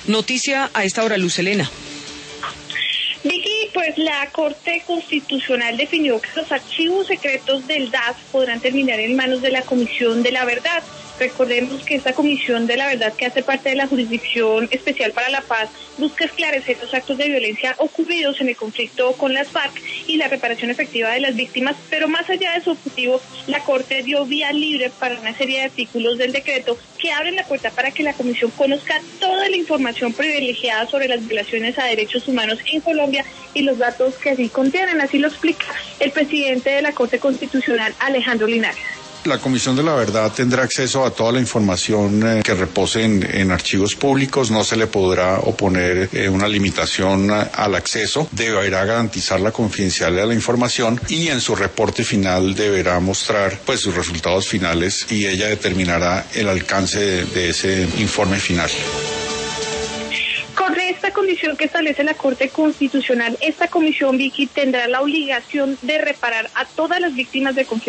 Noticia a esta hora, Luz Helena. Vicky, pues la Corte Constitucional definió que los archivos secretos del DAS podrán terminar en manos de la Comisión de la Verdad. Recordemos que esta Comisión de la Verdad, que hace parte de la Jurisdicción Especial para la Paz, busca esclarecer los actos de violencia ocurridos en el conflicto con las FARC y la reparación efectiva de las víctimas, pero más allá de su objetivo, la Corte dio vía libre para una serie de artículos del decreto que abren la puerta para que la Comisión conozca toda la información privilegiada sobre las violaciones a derechos humanos en Colombia y los datos que así contienen. Así lo explica el presidente de la Corte Constitucional, Alejandro Linares. La Comisión de la Verdad tendrá acceso a toda la información que repose en archivos públicos. No se le podrá oponer una limitación al acceso. Deberá garantizar la confidencialidad de la información y en su reporte final deberá mostrar sus resultados finales y ella determinará el alcance de ese informe final. Con esta condición que establece la Corte Constitucional, esta comisión, Vicky, tendrá la obligación de reparar a todas las víctimas de conflicto